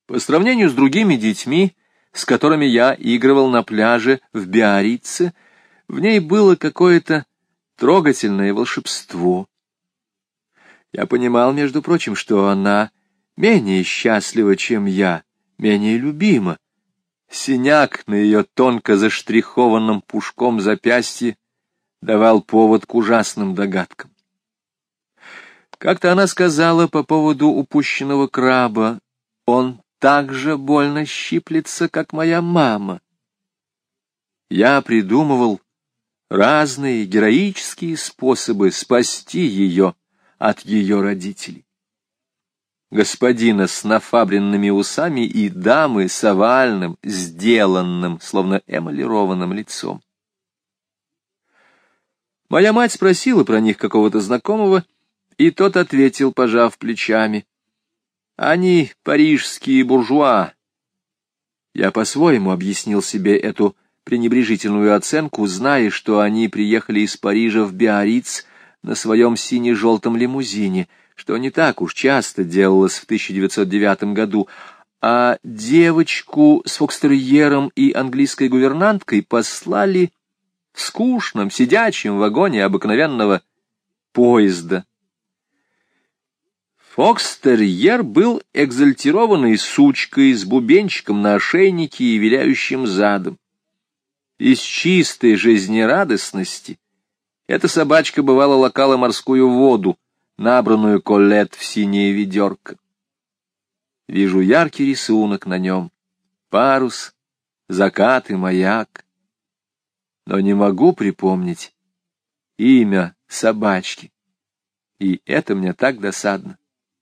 По сравнению с другими детьми, с которыми я игрывал на пляже в Биаррице, в ней было какое-то трогательное волшебство. Я понимал, между прочим, что она менее счастлива, чем я, менее любима. Синяк на ее тонко заштрихованном пушком запястье давал повод к ужасным догадкам. Как-то она сказала по поводу упущенного краба: «Он так же больно щиплется, как моя мама». Я придумывал разные героические способы спасти ее от ее родителей. Господина с нафабренными усами и дамы с овальным, сделанным, словно эмалированным лицом. Моя мать спросила про них какого-то знакомого, и тот ответил, пожав плечами: «Они парижские буржуа». Я по-своему объяснил себе эту пренебрежительную оценку, зная, что они приехали из Парижа в Биарриц на своем сине-желтом лимузине, что не так уж часто делалось в 1909 году, а девочку с фокстерьером и английской гувернанткой послали в скучном сидячем вагоне обыкновенного поезда. Фокстерьер был экзальтированной сучкой с бубенчиком на ошейнике и виляющим задом. Из чистой жизнерадостности эта собачка бывало лакала морскую воду, набранную Колетт в синее ведерко. Вижу яркий рисунок на нем: парус, закат и маяк. Но не могу припомнить имя собачки, и это мне так досадно.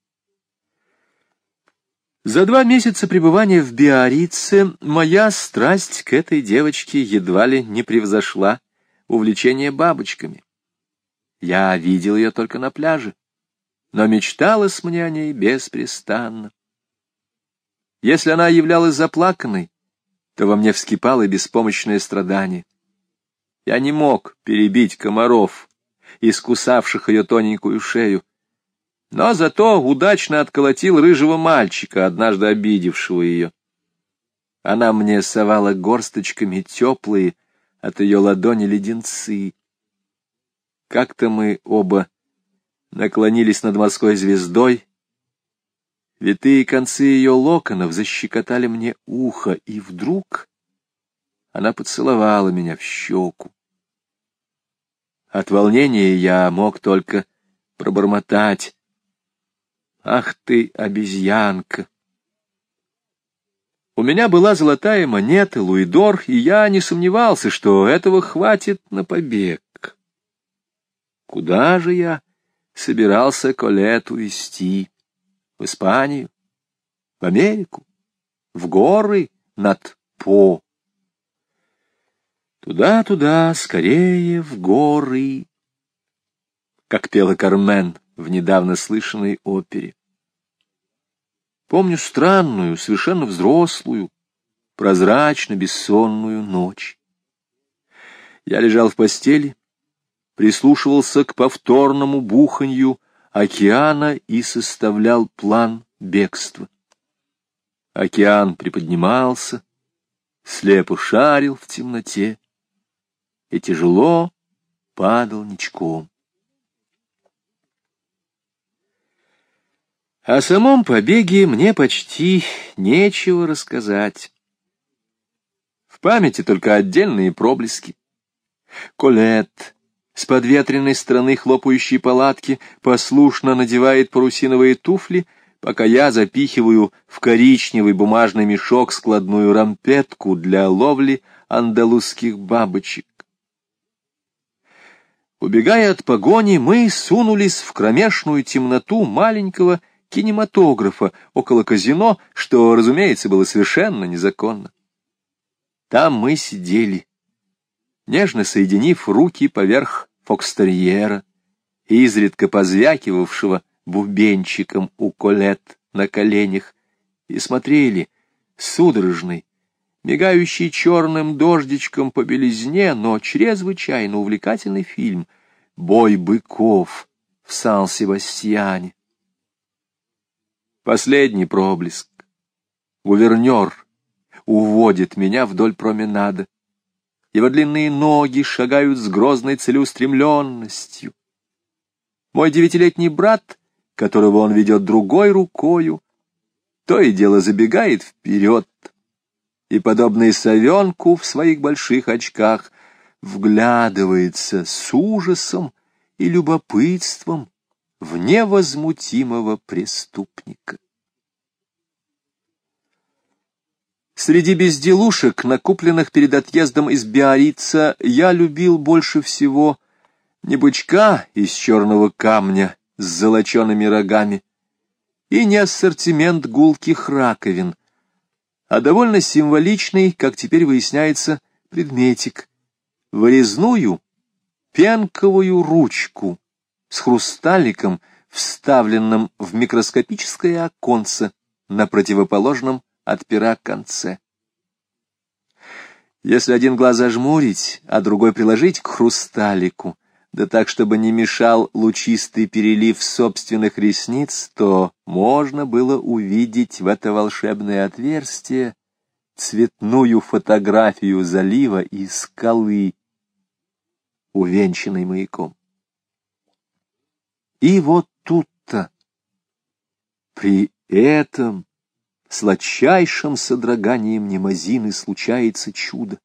За 2 месяца пребывания в Биаррице моя страсть к этой девочке едва ли не превзошла увлечение бабочками. Я видел ее только на пляже, но мечталось мне о ней беспрестанно. Если она являлась заплаканной, то во мне вскипало беспомощное страдание. Я не мог перебить комаров, искусавших ее тоненькую шею, но зато удачно отколотил рыжего мальчика, однажды обидевшего ее. Она мне совала горсточками теплые от ее ладони леденцы. Как-то мы оба наклонились над морской звездой, витые концы ее локонов защекотали мне ухо, и вдруг она поцеловала меня в щеку. От волнения я мог только пробормотать: «Ах ты, обезьянка!» У меня была золотая монета, луидор, и я не сомневался, что этого хватит на побег. Куда же я собирался Колетт увезти? В Испанию? В Америку? В горы над По? Туда, скорее, в горы, как пела Кармен в недавно слышанной опере. Помню странную, совершенно взрослую, прозрачно-бессонную ночь. Я лежал в постели, прислушивался к повторному буханью океана и составлял план бегства. Океан приподнимался, слепо шарил в темноте и тяжело падал ничком. О самом побеге мне почти нечего рассказать. В памяти только отдельные проблески. Колетт с подветренной стороны хлопающей палатки послушно надевает парусиновые туфли, пока я запихиваю в коричневый бумажный мешок складную рампетку для ловли андалузских бабочек. Убегая от погони, мы сунулись в кромешную темноту маленького кинематографа около казино, что, разумеется, было совершенно незаконно. Там мы сидели, нежно соединив руки поверх фокстерьера, изредка позвякивавшего бубенчиком у Колетт на коленях, и смотрели судорожный, мигающий черным дождичком по белизне, но чрезвычайно увлекательный фильм «Бой быков» в Сан-Себастьяне. Последний проблеск, Гувернер уводит меня вдоль променада. Его длинные ноги шагают с грозной целеустремленностью. Мой 9-летний брат, которого он ведет другой рукою, то и дело забегает вперед, и, подобный совенку в своих больших очках, вглядывается с ужасом и любопытством в невозмутимого преступника. Среди безделушек, накупленных перед отъездом из Биаррица, я любил больше всего не бычка из черного камня с золочеными рогами и не ассортимент гулких раковин, а довольно символичный, как теперь выясняется, предметик — вырезную пенковую ручку с хрусталиком, вставленным в микроскопическое оконце на противоположном от пера конце. Если один глаз зажмурить, а другой приложить к хрусталику, да так, чтобы не мешал лучистый перелив собственных ресниц, то можно было увидеть в это волшебное отверстие цветную фотографию залива и скалы, увенчанной маяком. И вот тут-то, при этом сладчайшим содроганием Немазины случается чудо.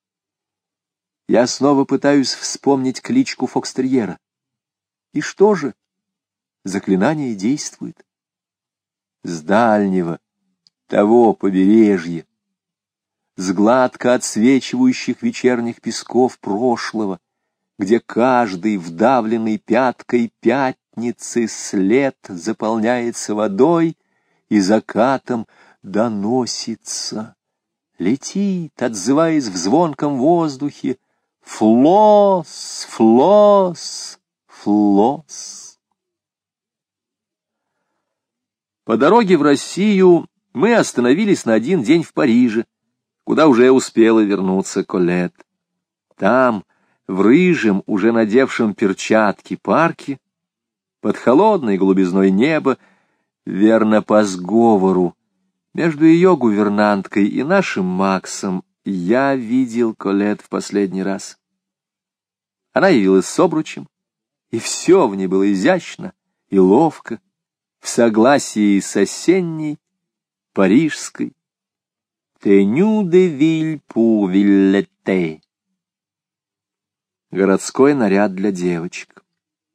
Я снова пытаюсь вспомнить кличку фокстерьера. И что же? Заклинание действует. С дальнего, того побережья, с гладко отсвечивающих вечерних песков прошлого, где каждый вдавленный пяткой пятницы след заполняется водой и закатом доносится, летит, отзываясь в звонком воздухе: «Флос, флос, флос». По дороге в Россию мы остановились на один день в Париже, куда уже успела вернуться Колетт. Там, в рыжем, уже надевшем перчатки парке, под холодной голубизной неба, верно по сговору, между ее гувернанткой и нашим Максом, я видел Колетт в последний раз. Она явилась с обручем, и все в ней было изящно и ловко, в согласии с осенней парижской «tenue de ville pour villetter» — городской наряд для девочек.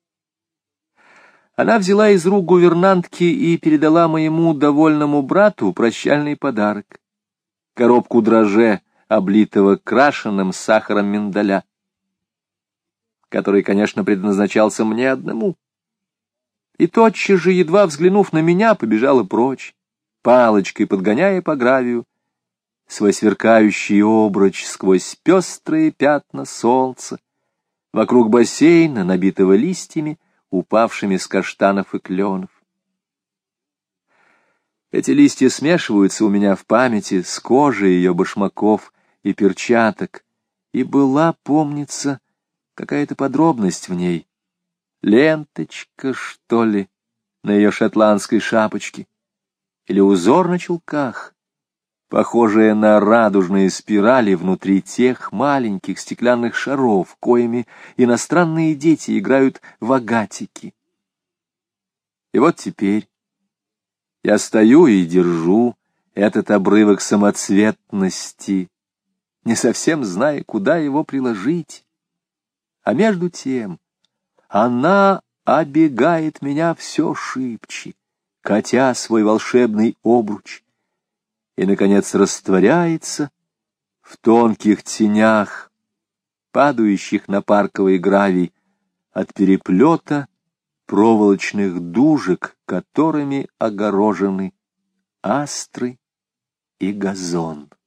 Она взяла из рук гувернантки и передала моему довольному брату прощальный подарок — коробку дрожжей, облитого крашеным сахаром миндаля, который, конечно, предназначался мне одному. И тотчас же, едва взглянув на меня, побежала прочь, палочкой подгоняя по гравию свой сверкающий обруч сквозь пестрые пятна солнца, вокруг бассейна, набитого листьями, упавшими с каштанов и кленов. Эти листья смешиваются у меня в памяти с кожей ее башмаков и перчаток, и была, помнится, какая-то подробность в ней. Ленточка, что ли, на ее шотландской шапочке, или узор на чулках, похожая на радужные спирали внутри тех маленьких стеклянных шаров, коими иностранные дети играют в агатики. И вот теперь я стою и держу этот обрывок самоцветности, не совсем зная, куда его приложить. А между тем она обегает меня все шибче, катя свой волшебный обруч, и, наконец, растворяется в тонких тенях, падающих на парковый гравий от переплета проволочных дужек, которыми огорожены астры и газон.